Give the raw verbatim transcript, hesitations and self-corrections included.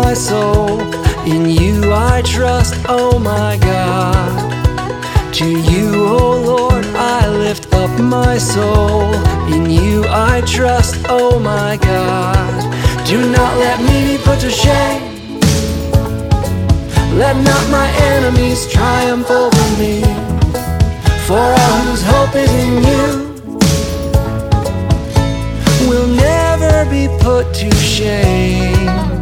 my soul. In you I trust, oh my God. To you, oh Lord, I lift up my soul. In you I trust, oh my God. Do not let me be put to shame. Let not my enemies triumph over me. For all whose hope is in you will never be put to shame.